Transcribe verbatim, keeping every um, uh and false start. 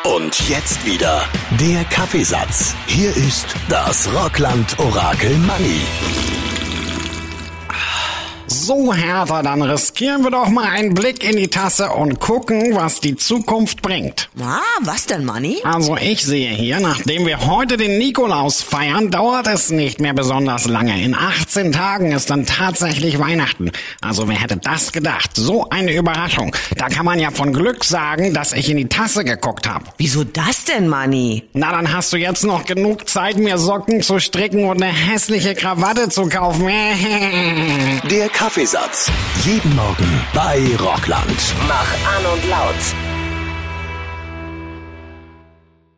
Und jetzt wieder der Kaffeesatz. Hier ist das Rockland-Orakel Manni. So, Hertha, dann riskieren wir doch mal einen Blick in die Tasse und gucken, was die Zukunft bringt. Ah, was denn, Manni? Also ich sehe hier, nachdem wir heute den Nikolaus feiern, dauert es nicht mehr besonders lange. In achtzehn Tagen ist dann tatsächlich Weihnachten. Also wer hätte das gedacht? So eine Überraschung. Da kann man ja von Glück sagen, dass ich in die Tasse geguckt habe. Wieso das denn, Manni? Na, dann hast du jetzt noch genug Zeit, mir Socken zu stricken und eine hässliche Krawatte zu kaufen. Der Kaffeesatz. Jeden Morgen bei Rockland. Mach an und laut.